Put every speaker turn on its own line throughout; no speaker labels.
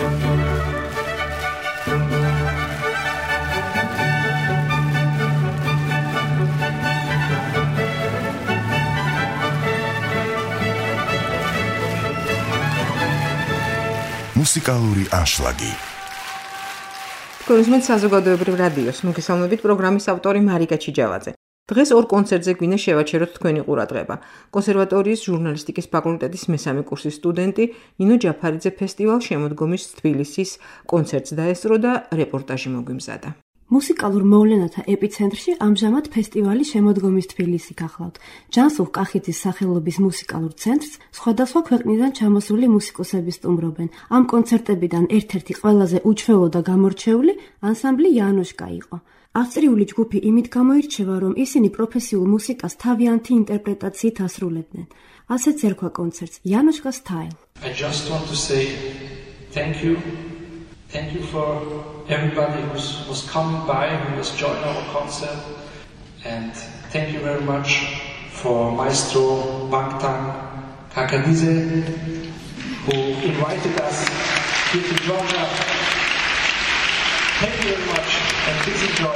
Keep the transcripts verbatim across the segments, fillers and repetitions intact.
მუსიკალური ანშლაგი.
გულისმენთ საზოგადოებრივ რადიოს მოგესალმებით პროგრამის ავტორი მარიკა ჩიჯავაძე. დღეს ორ კონცერტზე გვინდა შევაჩეროთ თქვენი ყურადღება. კონსერვატორიის ჟურნალისტიკის ფაკულტეტის მესამე კურსის სტუდენტი ნინო ჯაფარიძე ფესტივალ შემოდგომის თბილისის კონცერტს დაესწრო და რეპორტაჟი მოგვიმზადა.
მუსიკალურ მოვლენათა ეპიცენტრში ამჟამად ფესტივალი შემოდგომის თბილისი გახლავთ. ჯანსუღ კახიძის სახელობის მუსიკალურ ცენტრს სხვადასხვა ქვეყნიდან ჩამოსული მუსიკოსები სტუმრობენ. ამ კონცერტებიდან ერთ-ერთი ყველაზე უჩვეულო და გამორჩეული ანსამბლი Janushka იყო. ავსტრიული ჯგუფი იმით გამოირჩევა, რომ ისინი პროფესიულ მუსიკას თავიანთი ინტერპრეტაციით ასრულებდნენ. ასეც ერქვა კონცერტს Janushka Style.
I just want to say thank you. Thank you for everybody who was coming by, who was joining our concert, and thank you very much for Maestro Bangtan Kakadize, who invited us here to join us. Thank you very much, and please enjoy.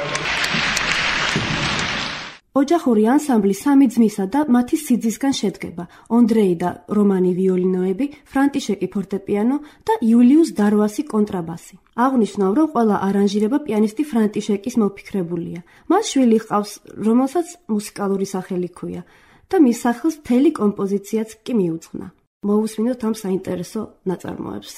ოჯახური ანსამბლი სამი ძმისა და მათი სიძისგან შედგება. ონდრეი და რომანი ვიოლინოები, ფრანტიშეკი ფორტეპიანო და იულიუს დარვასი კონტრაბასი. აღნიშნავ, რომ ყველა არანჟირება პიანისტი ფრანტიშეკის მოფიქრებულია. მას შვილი ჰყავს, რომელსაც მუსიკალური სახელი ჰქვია და მის სახელს მთელი კომპოზიციაც კი მიუძღვნა. მოვუსმინოთ ამ საინტერესო ნაწარმოებს.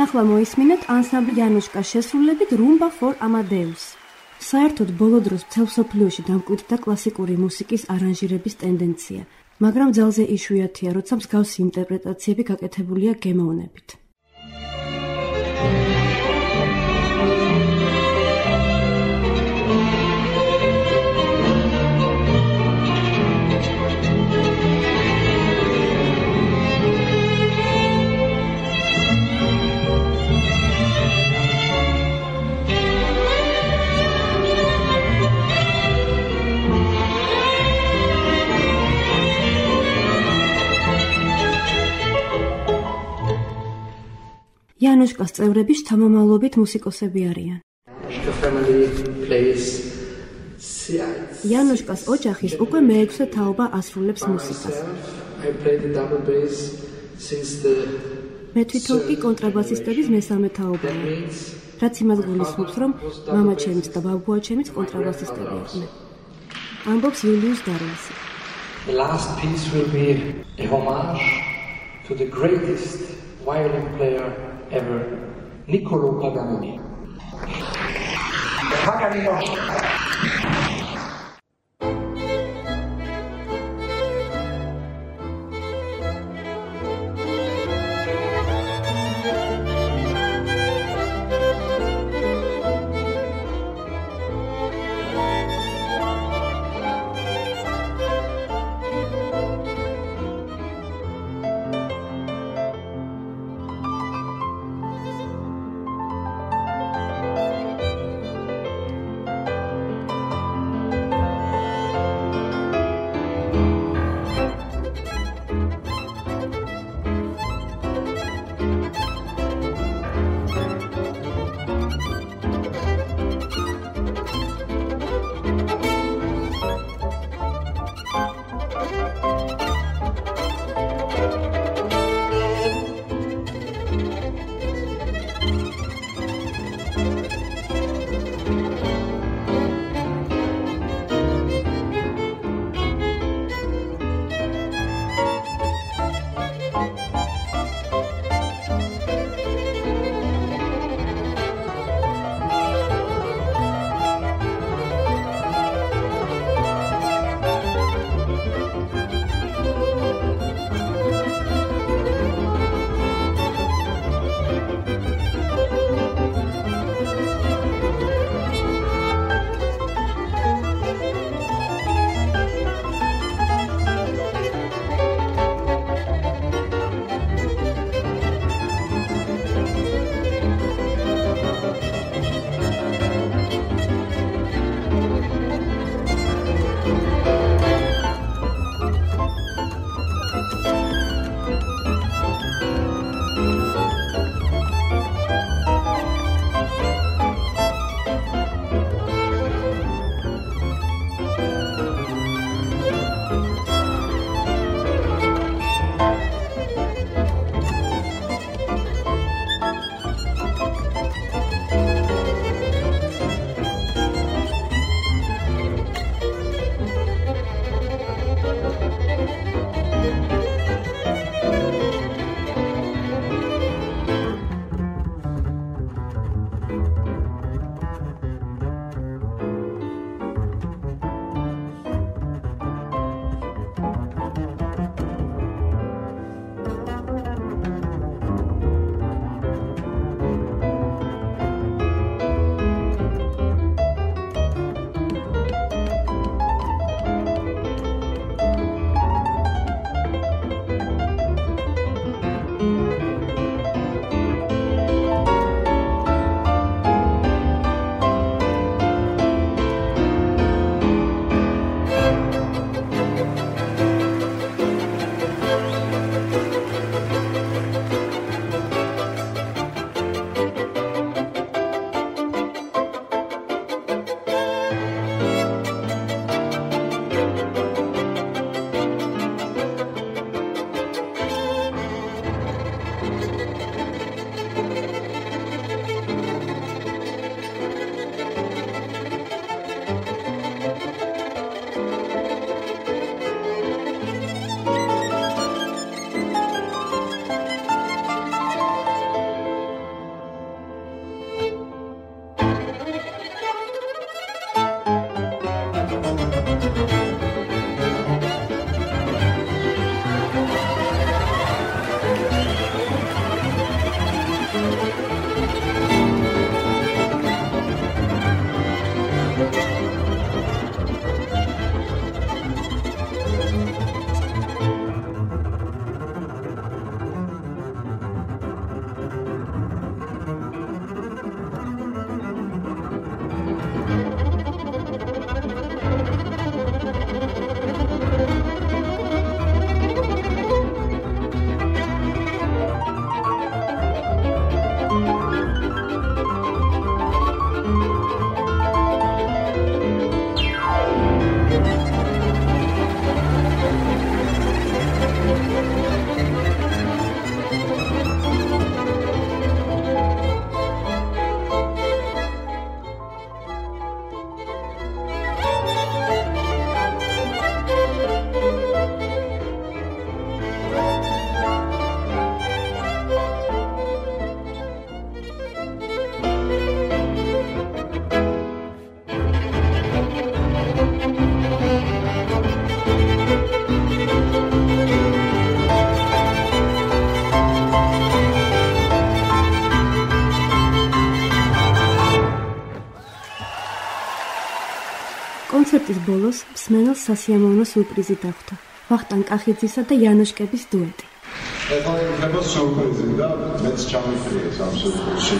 ახლა მოისმინეთ ანსამბლ იანუშკას შესრულებით Rumba for Amadeus. საერთოდ ბოლო დროს მთელ მსოფლიოში დამკვიდრდა კლასიკური მუსიკის არანჟირების ტენდენცია, მაგრამ ძალზე იშვიათია, როცა მსგავსი ინტერპრეტაციები გაკეთებულია გემოვნებით. იანუშკას წევრები შთამომავლობით მუსიკოსები არიან. იანუშკას ოჯახის უკვე მეექვსე თაობა ასრულებს მუსიკას. მე თვითონ კი კონტრაბასისტების მესამე თაობაა, რაც იმას გულისხმობს, რომ მამაჩემიც და ბაბუაჩემიც კონტრაბასისტები იყვნენ. ამბობს იულიუს დარვისი.
The last piece will be a homage to the greatest violin player ever, Niccolò Paganini. Paganini.
კონცერტის ბოლოს მსმენელს სასიამოვნო სურპრიზი დახვდა. ვახტანგ კახიძისა და იანოშკების დუეტი.
ეხლა იქნება სურპრიზი და მეც ჩამიფრიეს ამ სურპრიზში.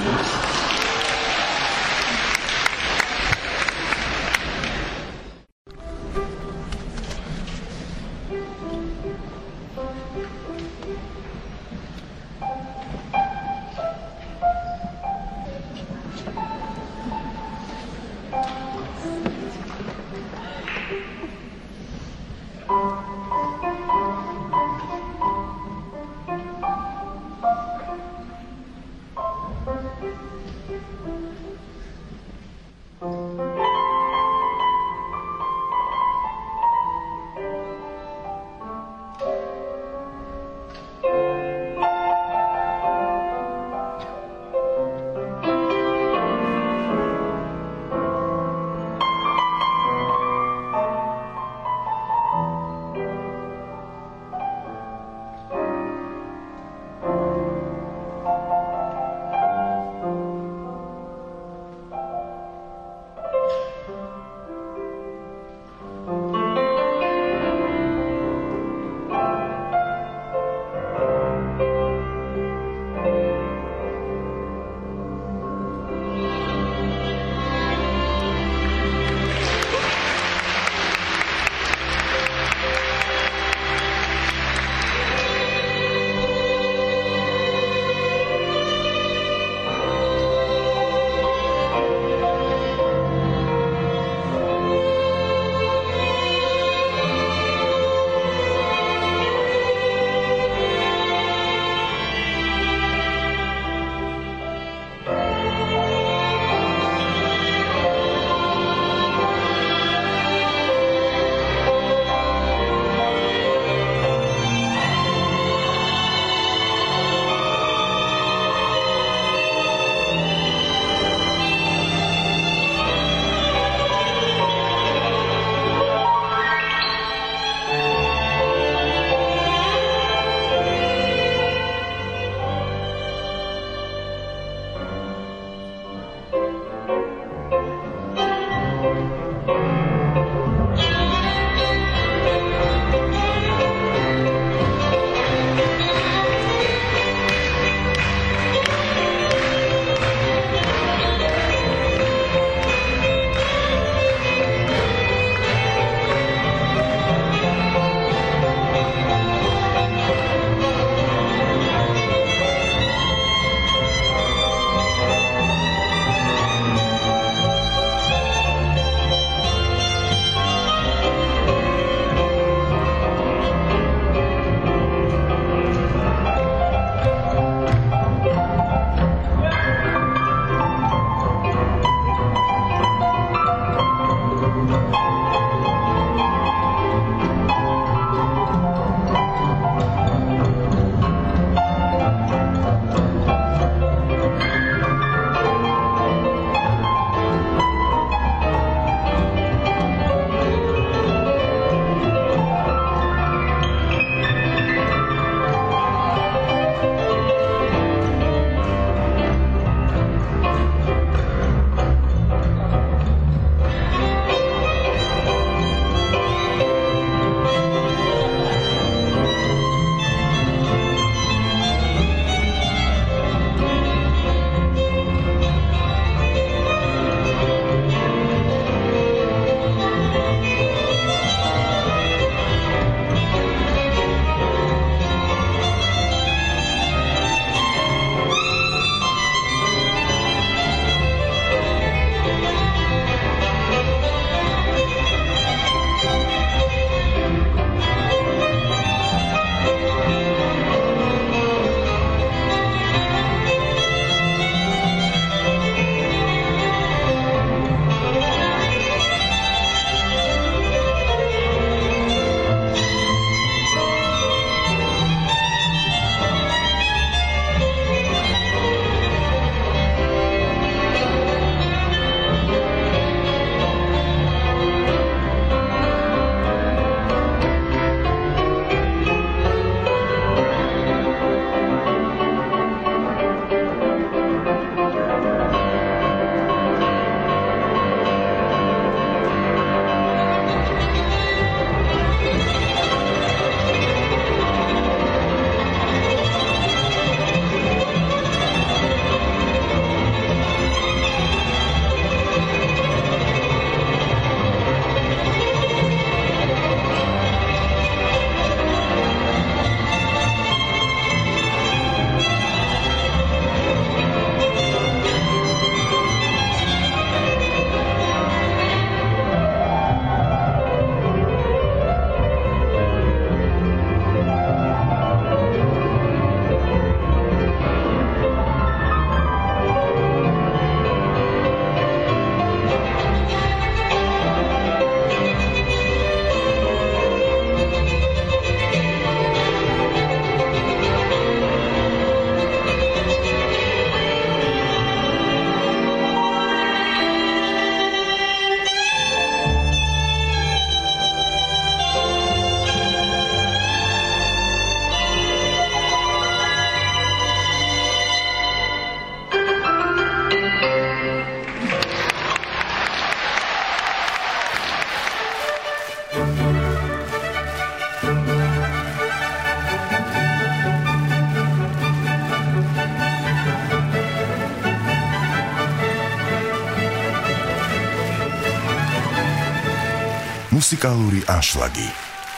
მუსიკალური ანშლაგი.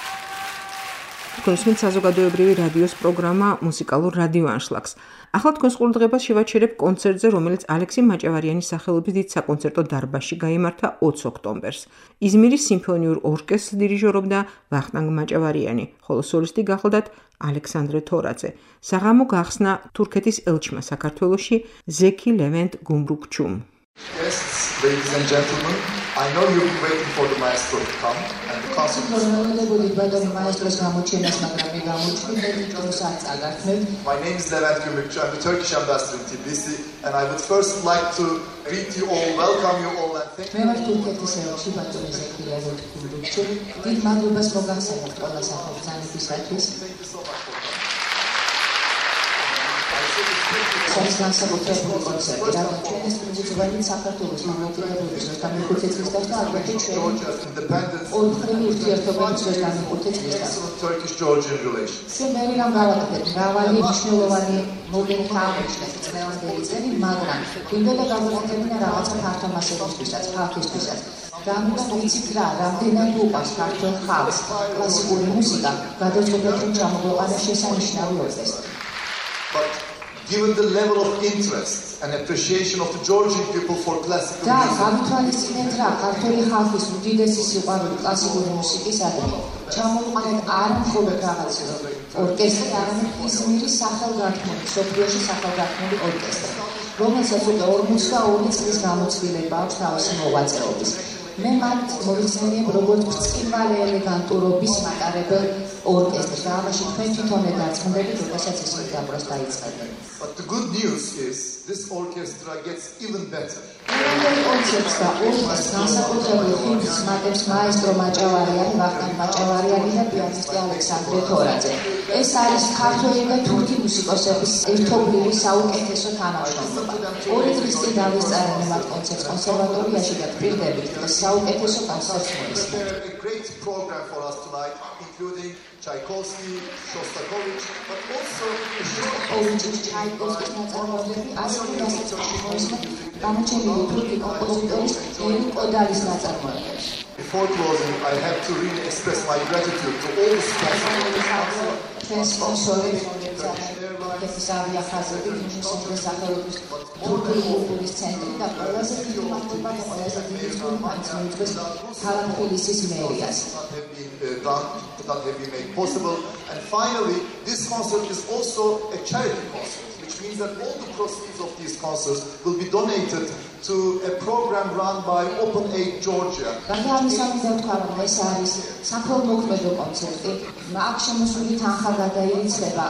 თქვენ საზოგადოებრივი რადიოს პროგრამა მუსიკალურ რადიო ანშლაგს. ახლა თქვენს ყურადღებას შევაჩერებ კონცერტზე, რომელიც ალექსი მაჭავარიანის სახელობის დიდ საკონცერტო დარბაზში გაიმართა ოცი ოქტომბერს. იზმირის სიმფონიურ ორკესტრს დირიჟორობდა ვახტანგ მაჭავარიანი, ხოლო სოლისტი გახლდათ ალექსანდრე თორაძე. საღამო გახსნა თურქეთის ელჩმა საქართველოში ზექი ლევენტ გუმრუქჩუმ.
Guests, ladies and gentlemen, I know you've been waiting for the maestro to come and the concert. My name is Levent Gümrükçü. I'm the Turkish ambassador in Tbilisi, and I would first like to greet you all, welcome you all, and thank you.
განსაკუთრებული კონცერტი, რადგან ჩვენი სტუდენტები საქართველოს მამაკაცების გამეხუთე წლის გასწავლით ჩვენი ორხრივი ურთიერთობების გამეხუთე წლის გასწავლით. სიმღერები რომ გავაკეთეთ, მრავალი მნიშვნელოვანი მომენტი აღმოჩნდა წლევანდელი წელი, მაგრამ იმდენად გამოვაკეთებინა რაღაცა ფართო მასებისთვისაც, ხალხისთვისაც. რამოდან ვიცით რა, რამდენად უყვარს ქართულ ხალხს კლასიკური მუსიკა, გადავწყვეტეთ რომ ჩამოგვეყარა შესანიშნავი ორკესტრი.
Given the level of interest and appreciation of the Georgian people for classical
და
music.
გამითვალისწინეთ რა, ქართული ხალხის უდიდესი სიყვარული კლასიკური მუსიკისადმი. ჩამოვყარეთ არა მხოლოდ რაღაც ორკესტრი, არამედ იზმირის სახელგანთქმული, მსოფლიოში სახელგანთქმული ორკესტრი, რომელსაც უკვე ორმოცდაორი წლის გამოცდილება აქვს თავისი მოღვაწეობის. მე მათ მოვიხსენიებ როგორც ბრწყინვალე ელეგანტურობის მატარებელ ორკესტრს და ამაში თქვენ თვითონე დარწმუნდებით, როდესაც ისინი დაბროს დაიწყებენ.
But the good news is this orchestra gets even better.
ეროვნული კონცერტს და ორკესტრს განსაკუთრებულ ხილს მატებს მაესტრო მაჭავარიანი, ვახტანგ მაჭავარიანი და პიანისტი ალექსანდრე თორაძე. ეს არის ქართველი და თურქი მუსიკოსების ერთობლივი საუკეთესო თანამშრომლობა. ორი წლის წინ დავესწარებდი მათ კონცერტს კონსერვატორიაში და პირდებით დღეს საუკეთესო კონცერტს მოისმინეთ.
A great program for us tonight, including Tchaikovsky, Shostakovich, but also a short
ოუჯის ჩაიკოვსკის ნაწარმოებები, ასევე რასაც მოისმინეთ გამოჩენილი თურქი კომპოზიტორის ერინ კოდალის ნაწარმოებები.
Before closing, I have to really express my gratitude to all the sponsors.
ჩვენს სპონსორებს, რომლებიც ავიახაზები, მუსიკის სახელობის თურქული კულტურის ცენტრი და ყველაზე დიდი მადლობა და ყველაზე დიდი სტუმარს მოიწვევს ქალაქ თბილისის მერიას.
Done, that have been made possible. And finally, this concert is also a charity concert, which means that all the proceeds of these concerts will be donated to a program run by Open Aid Georgia.
გადაამისამიდა თქვა, რომ ეს არის საქველმოქმედო კონცერტი, აქ შემოსული თანხა გადაირიცხება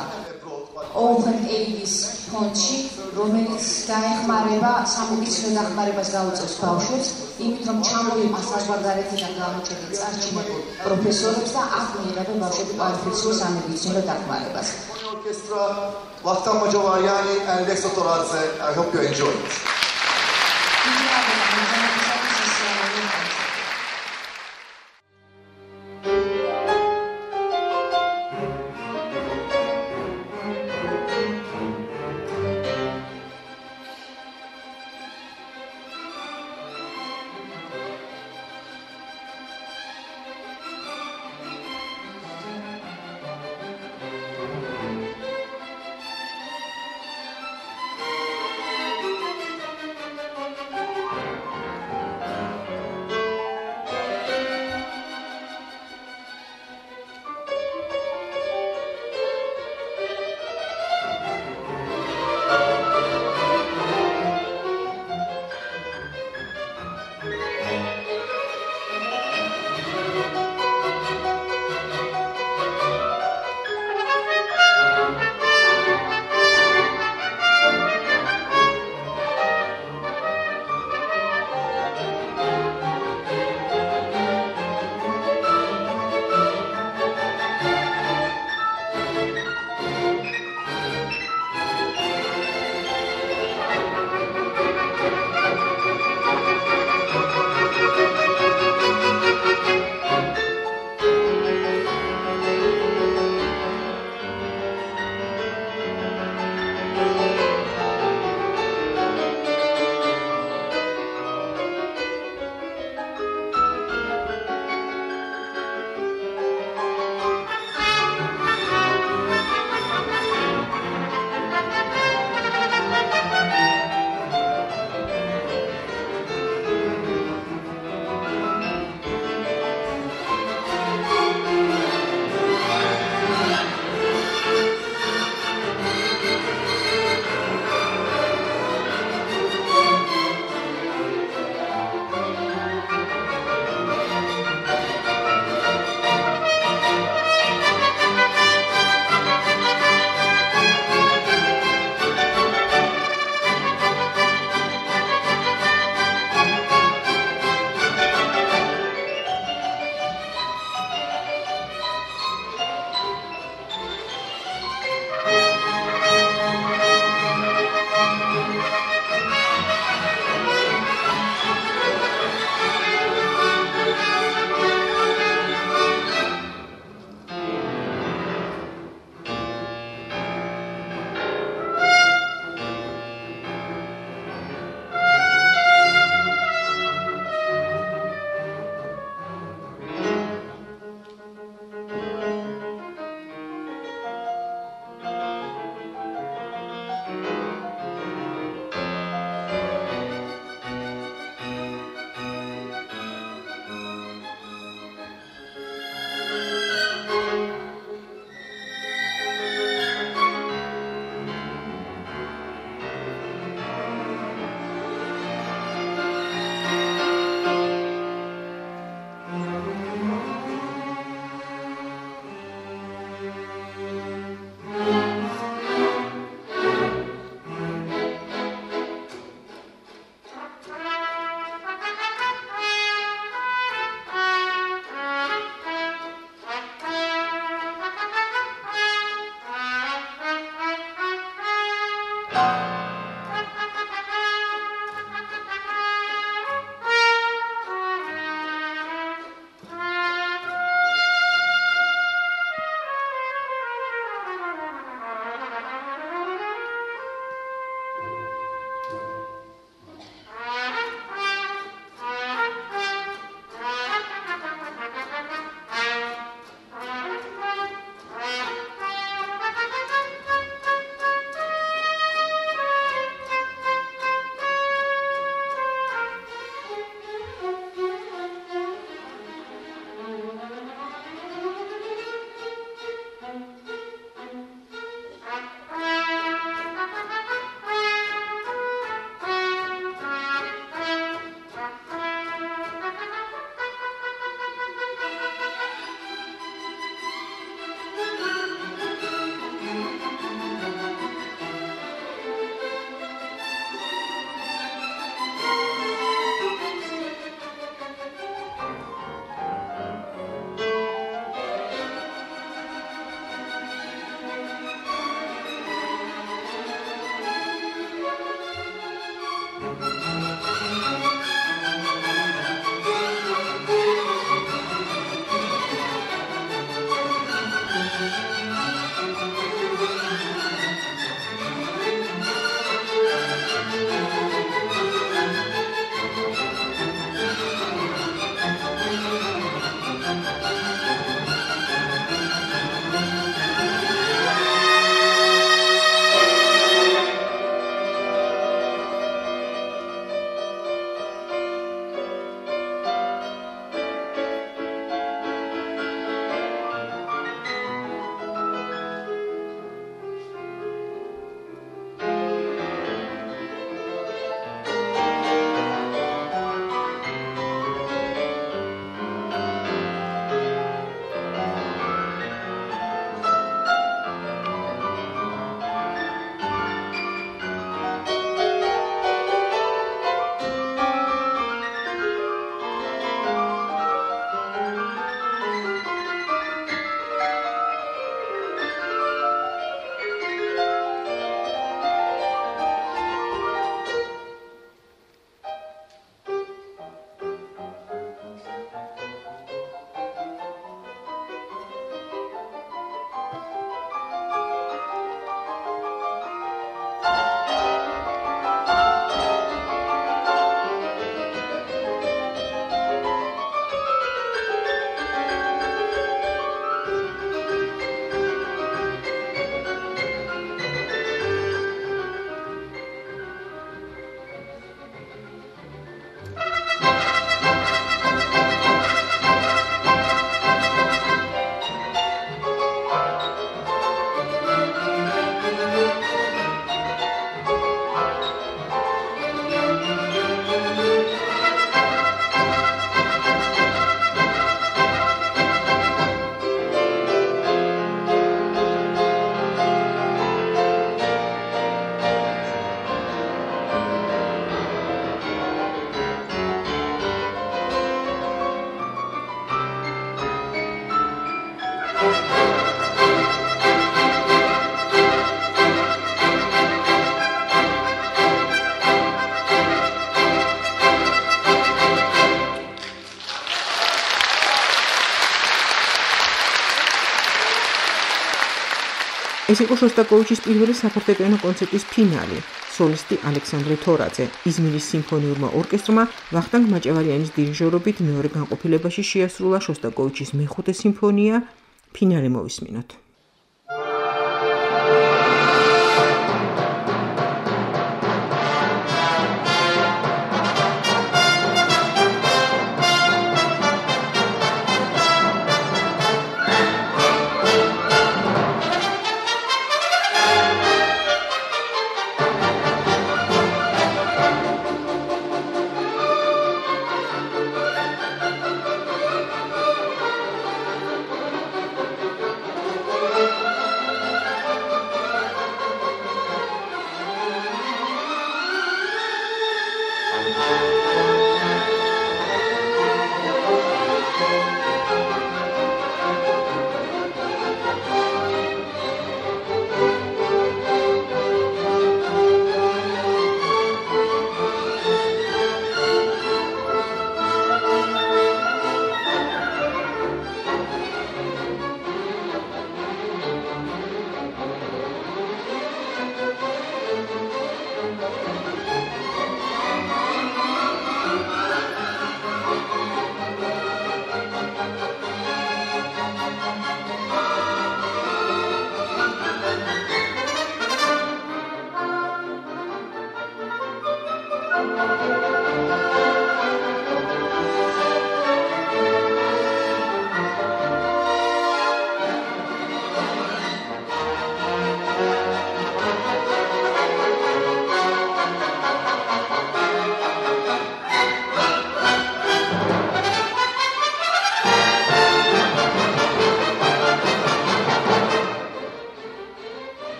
Open Aid-ის ფონდში, რომელიც დაეხმარება სამედიცინო დახმარებას გაუწევს ბავშვებს, იმით რომ ჩამოიყენოს საზღვარგარეთიდან გამოჩენილ წარჩინებულ პროფესორებს და აქ მიიღებენ ბავშვები კვალიფიცირებულ სამედიცინო დახმარებას.
Orchestra, Vakhtang Macavaryan and Alexo Toradze. I hope you enjoy it.
ეს იყო შოსტაკოვიჩის პირველი საფორტეპიანო კონცერტის ფინალი. სოლისტი ალექსანდრე თორაძე იზმირის სიმფონიურმა ორკესტრმა ვახტანგ მაჭევარიანის დირიჟორობით მეორე განყოფილებაში შეასრულა შოსტაკოვიჩის მეხუთე სიმფონია. ფინალი მოვისმინოთ.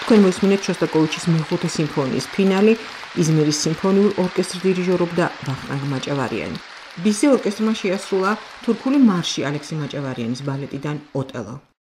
თქვენ მოსმინეთ შოსტაკოვიჩის მეხუთე სიმფონიის ფინალი, იზმირის სიმფონიურ ორკესტრს დირიჟორობდა ვახტანგ მაჭავარიანი. ბისე ორკესტრმა შეასრულა თურქული მარში ალექსი მაჭავარიანის ბალეტიდან ოტელო.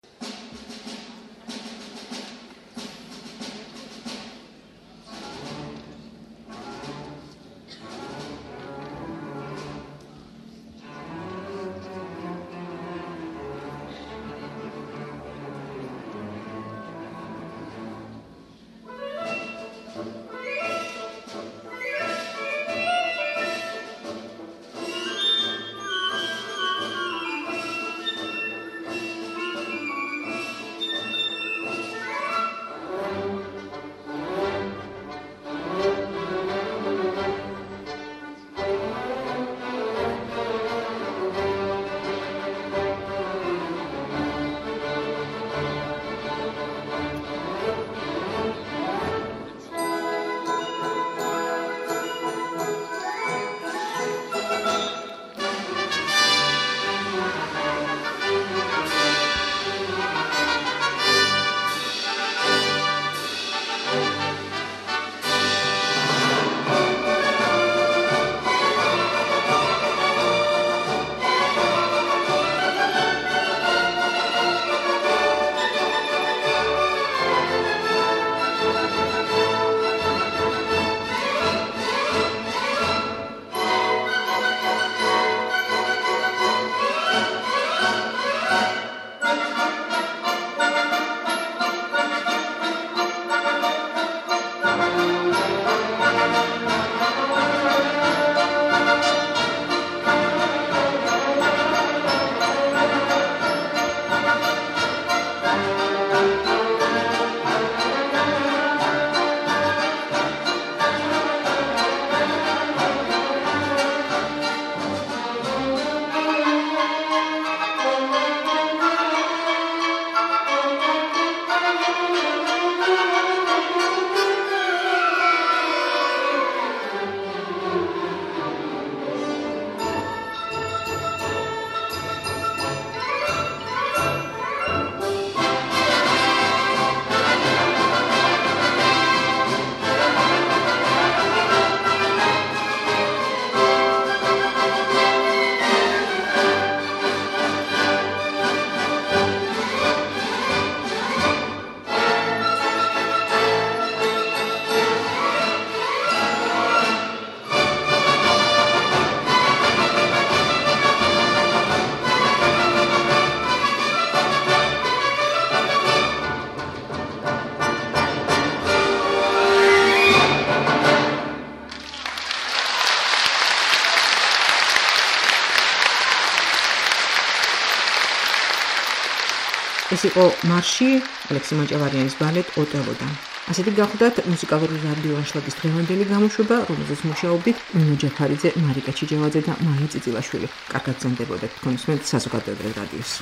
ეს იყო მარში ალექსი მაჭავარიანის ბალეტ ოტელოდან. ასეთი გახლდათ მუსიკალური რადიო აშლაგის დღევანდელი გამოშვება, რომელზეც მუშაობდით ნინო ჯაფარიძე, მარიკა ჩიჯავაძე და მაია წიწილაშვილი. კარგად გრძანდებოდეთ თქვენ უსმენთ საზოგადოებრივ რადიოს.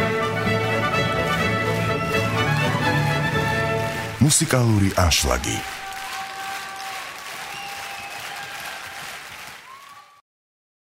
მუსიკალური აშლაგი